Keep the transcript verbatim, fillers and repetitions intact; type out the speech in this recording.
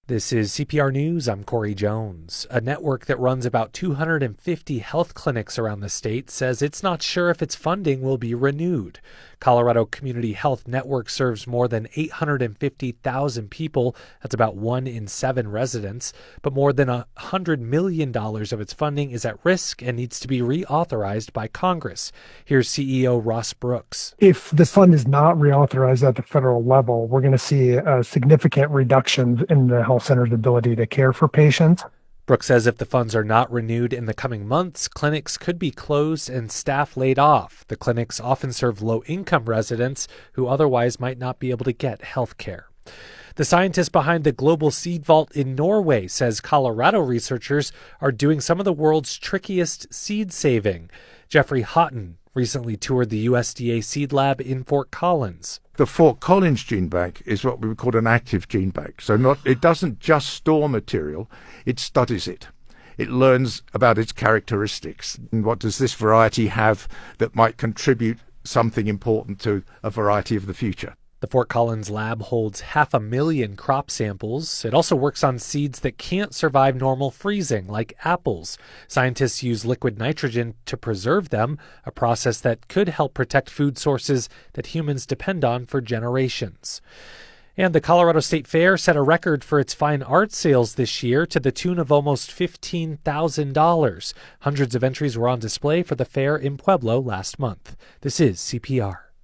This is C P R News. I'm Corey Jones. A network that runs about two hundred fifty health clinics around the state says it's not sure if its funding will be renewed. Colorado Community Health Network serves more than eight hundred fifty thousand people. That's about one in seven residents. But more than one hundred million dollars of its funding is at risk and needs to be reauthorized by Congress. Here's C E O Ross Brooks. If the fund is not reauthorized at the federal level, we're going to see a significant reduction in the health center's ability to care for patients. Brooks says if the funds are not renewed in the coming months, clinics could be closed and staff laid off. The clinics often serve low-income residents who otherwise might not be able to get health care. The scientist behind the Global Seed Vault in Norway says Colorado researchers are doing some of the world's trickiest seed saving. Jeffrey Houghton recently toured the U S D A Seed Lab in Fort Collins. The Fort Collins gene bank is what we would call an active gene bank. So not it doesn't just store material, it studies it. It learns about its characteristics. And what does this variety have that might contribute something important to a variety of the future? The Fort Collins lab holds half a million crop samples. It also works on seeds that can't survive normal freezing, like apples. Scientists use liquid nitrogen to preserve them, a process that could help protect food sources that humans depend on for generations. And the Colorado State Fair set a record for its fine art sales this year to the tune of almost fifteen thousand dollars. Hundreds of entries were on display for the fair in Pueblo last month. This is C P R.